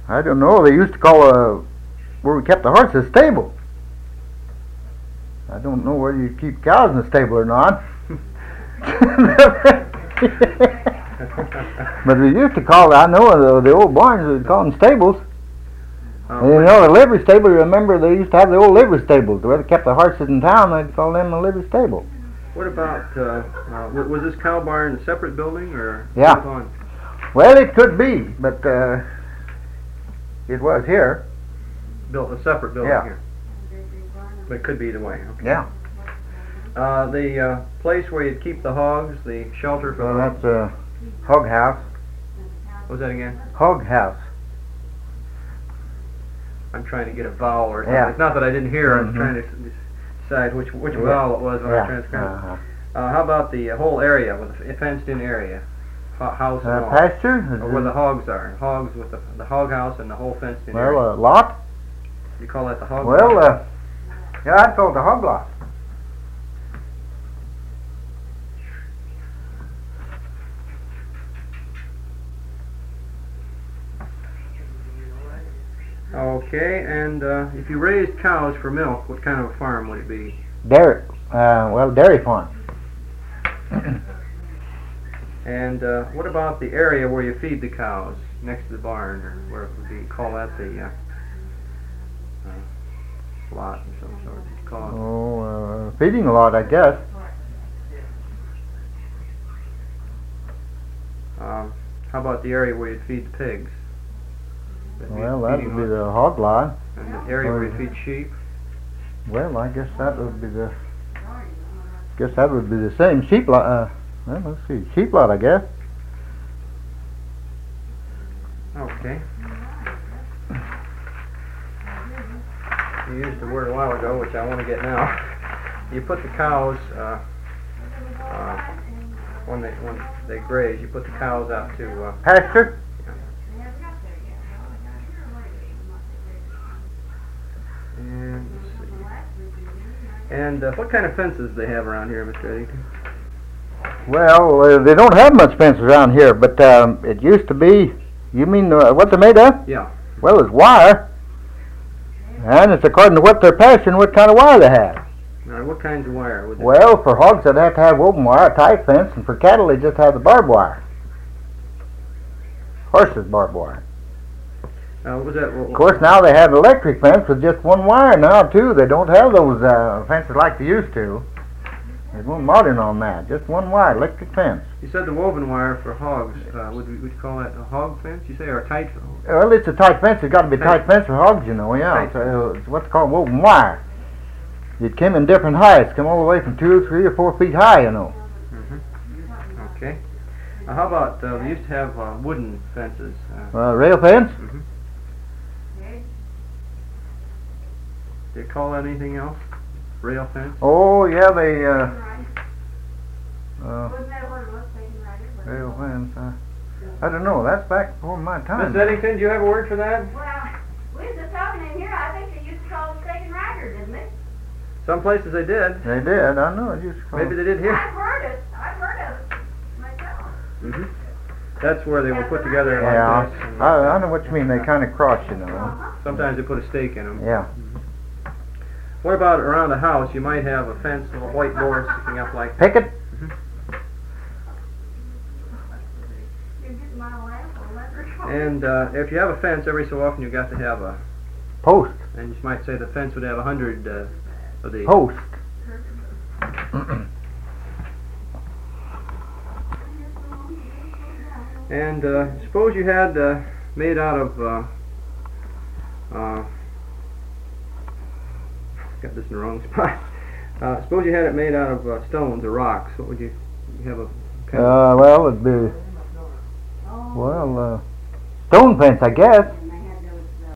I don't know. They used to call where we kept the horses stable. I don't know whether you keep cows in the stable or not. But we used to call it, I know the old barns, we'd call them stables. And you know, the livery stable, remember they used to have the old livery stables. Where they kept the horses in town, they'd call them a livery stable. What about, was this cow barn a separate building or? Yeah. Well, it could be, but it was here. Built a separate building here. But it could be either way. Okay. Yeah. The place where you'd keep the hogs, the shelter for the that's a hog house. What was that again? Hog house. I'm trying to get a vowel or something. Yeah. It's not that I didn't hear. I'm trying to decide which vowel it was when I transcribed. How about the whole area, with a fenced-in area, house and all? Pasture. Or where the hogs are. Hogs with the hog house and the whole fenced-in area. Well, a lot. You call that the hog? Well, yeah, I'd call it the hog lot. Okay, and if you raised cows for milk, what kind of a farm would it be? Dairy. Dairy farm. And what about the area where you feed the cows, next to the barn, or where would you call that the lot or some sort? Feeding lot, I guess. How about the area where you'd feed the pigs? Well, that would be the hog lot. And the area where you feed sheep? Well, I guess that would be the. Same sheep lot. Well, let's see, sheep lot, I guess. Okay. You used the word a while ago, which I want to get now. You put the cows when they graze. You put the cows out to pasture. And let's see. And what kind of fences do they have around here, Mr. Eddington? Well, they don't have much fences around here, but it used to be. You mean what they're made of? Yeah. Well, it's wire, and it's according to what they're pasturing, what kind of wire they have. Now, what kinds of wire would they Well, for hogs, they'd have to have woven wire, a tight fence, and for cattle, they just have the barbed wire. Horses, barbed wire. Was that, of course, now they have electric fence with just one wire now, too. They don't have those fences like they used to. There's more modern on that. Just one wire, electric fence. You said the woven wire for hogs. Would you call that a hog fence, you say, or a tight fence? Well, it's a tight fence. It's got to be a tight fence for hogs, you know, yeah. It's what's called woven wire. It came in different heights. Come all the way from 2, 3, or 4 feet high, you know. Okay. How about, we used to have wooden fences. Rail fence? Do you call that anything else? Rail fence? Oh, yeah, they, rail fence, I don't know, that's back before my time. Miss Eddington, do you have a word for that? Well, we was just talking in here, I think they used to call it stake and rider, didn't they? Some places they did. They did, I know, it used to call Maybe they did here. I've heard of it myself. That's where they were put together like this. I know what you mean, they kind of cross, you know. Sometimes they put a stake in them. Yeah. What about around a house? You might have a fence with a white board sticking up like that. Picket? And if you have a fence, every so often you've got to have a post. And you might say the fence would have 100 of these. Post. And suppose you had made out of got this in the wrong spot. Suppose you had it made out of stones or rocks. What would you have a kind well, it'd be stone fence, I guess.